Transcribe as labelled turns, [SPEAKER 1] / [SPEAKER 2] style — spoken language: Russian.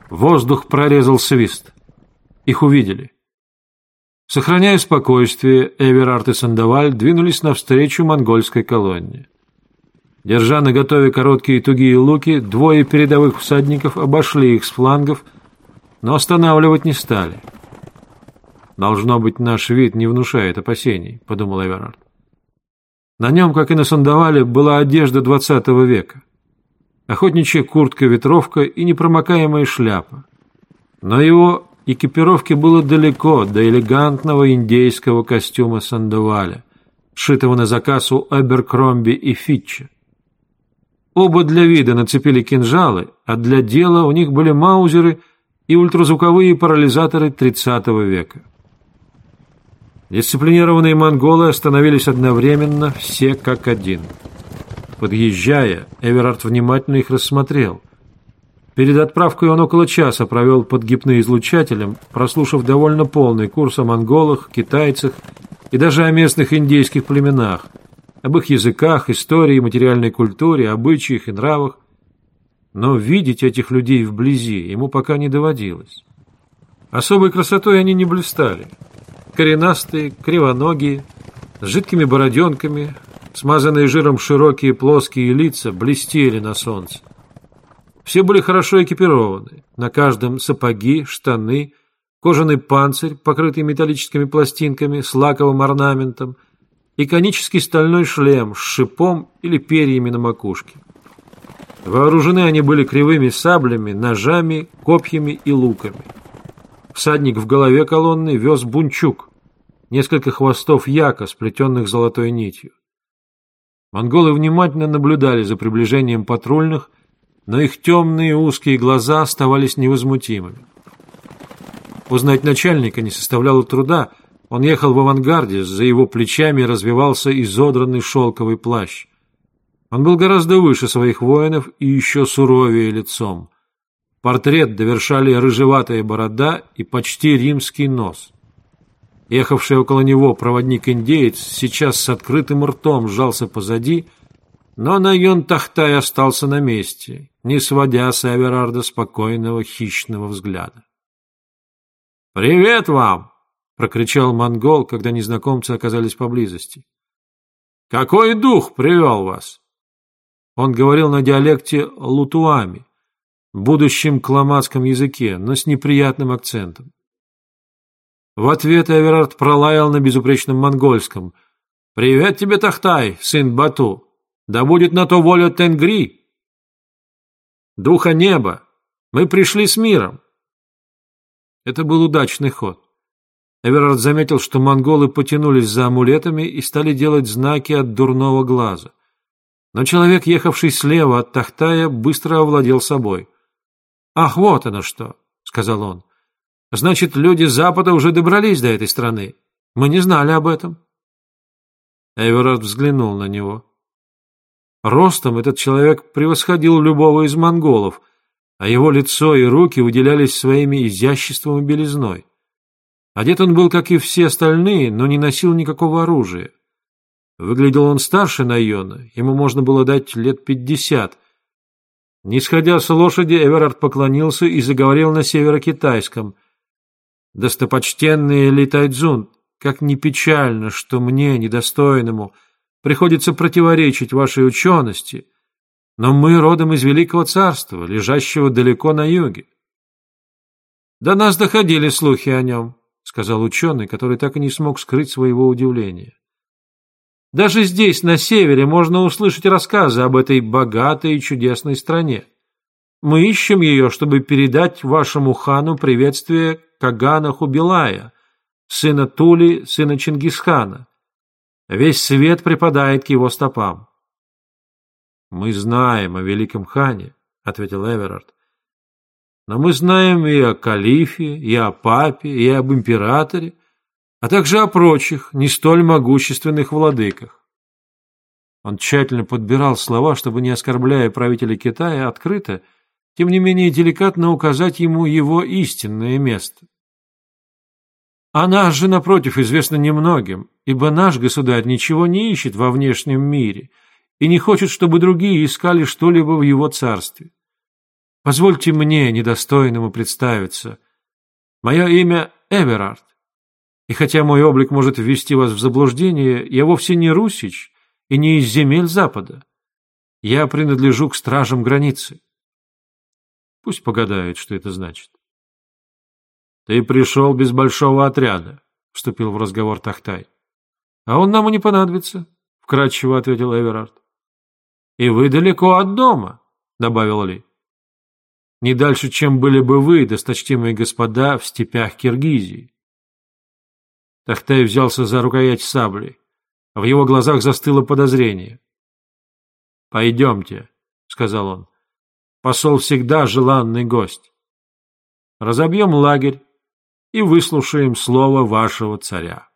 [SPEAKER 1] Воздух прорезал свист. Их увидели. Сохраняя спокойствие, Эверард и Сандоваль двинулись навстречу монгольской колонне. Держа наготове короткие тугие луки, двое передовых всадников обошли их с флангов, но останавливать не стали. «Должно быть, наш вид не внушает опасений», — подумал Эверард. На нем, как и на Сандовале, была одежда XX века. Охотничья куртка-ветровка и непромокаемая шляпа. Но его экипировке было далеко до элегантного индейского костюма Сандоваля, сшитого на заказ у Аберкромби и Фитча. Оба для вида нацепили кинжалы, а для дела у них были маузеры и ультразвуковые парализаторы 30 века. Дисциплинированные монголы остановились одновременно, все как один. Подъезжая, Эверард внимательно их рассмотрел. Перед отправкой он около часа провел под гипноизлучателем, прослушав довольно полный курс о монголах, китайцах и даже о местных индейских племенах, об их языках, истории, материальной культуре, обычаях и нравах. Но видеть этих людей вблизи ему пока не доводилось. Особой красотой они не блистали. Коренастые, кривоногие, с жидкими бороденками, смазанные жиром широкие плоские лица блестели на солнце. Все были хорошо экипированы, на каждом сапоги, штаны, кожаный панцирь, покрытый металлическими пластинками с лаковым орнаментом, и конический стальной шлем с шипом или перьями на макушке. Вооружены они были кривыми саблями, ножами, копьями и луками. Всадник в голове колонны вез бунчук, несколько хвостов яка, сплетенных золотой нитью. Монголы внимательно наблюдали за приближением патрульных, но их темные узкие глаза оставались невозмутимыми. Узнать начальника не составляло труда. Он ехал в авангарде, за его плечами развивался изодранный шелковый плащ. Он был гораздо выше своих воинов и еще суровее лицом. Портрет довершали рыжеватая борода и почти римский нос. Ехавший около него проводник-индеец сейчас с открытым ртом сжался позади, но Найон Тахтай остался на месте, не сводя с Эверарда спокойного хищного взгляда. «Привет вам!» — прокричал монгол, когда незнакомцы оказались поблизости. «Какой дух привел вас?» Он говорил на диалекте лутуами, будущем кламадском языке, но с неприятным акцентом. В ответ Эверард пролаял на безупречном монгольском: «Привет тебе, Тахтай, сын Бату! Да будет на то воля Тенгри! Духа неба! Мы пришли с миром!» Это был удачный ход. Эверард заметил, что монголы потянулись за амулетами и стали делать знаки от дурного глаза. Но человек, ехавший слева от Тахтая, быстро овладел собой. «Ах, вот оно что!» — сказал он. «Значит, люди Запада уже добрались до этой страны. Мы не знали об этом». Эверард взглянул на него. Ростом этот человек превосходил любого из монголов, а его лицо и руки выделялись своими изяществом и белизной. Одет он был, как и все остальные, но не носил никакого оружия. Выглядел он старше Найона, ему можно было дать лет 50. Не сходя с лошади, Эверард поклонился и заговорил на северокитайском. «Достопочтенный Ли Тайцзун, как ни печально, что мне, недостойному, приходится противоречить вашей учености, но мы родом из Великого Царства, лежащего далеко на юге». «До нас доходили слухи о нем», — сказал ученый, который так и не смог скрыть своего удивления. «Даже здесь, на севере, можно услышать рассказы об этой богатой и чудесной стране. Мы ищем ее, чтобы передать вашему хану приветствие Кагана Хубилая, сына Тули, сына Чингисхана. Весь свет припадает к его стопам». «Мы знаем о великом хане», — ответил Эверард. «Но мы знаем и о калифе, и о папе, и об императоре, а также о прочих, не столь могущественных владыках». Он тщательно подбирал слова, чтобы, не оскорбляя правителя Китая открыто, тем не менее деликатно указать ему его истинное место. «А нас же, напротив, известно немногим, ибо наш государь ничего не ищет во внешнем мире и не хочет, чтобы другие искали что-либо в его царстве. Позвольте мне, недостойному, представиться. Мое имя Эверард, и хотя мой облик может ввести вас в заблуждение, я вовсе не русич и не из земель Запада. Я принадлежу к стражам границы. Пусть погадают, что это значит. Ты пришел без большого отряда, — вступил в разговор Тахтай. А он нам и не понадобится, — вкратчиво ответил Эверард. И вы далеко от дома, — добавил Ли. Не дальше, чем были бы вы, досточтимые господа, в степях Киргизии. Тахтай взялся за рукоять сабли. В его глазах застыло подозрение. «Пойдемте», — сказал он. «Посол всегда желанный гость. Разобьем лагерь и выслушаем слово вашего царя».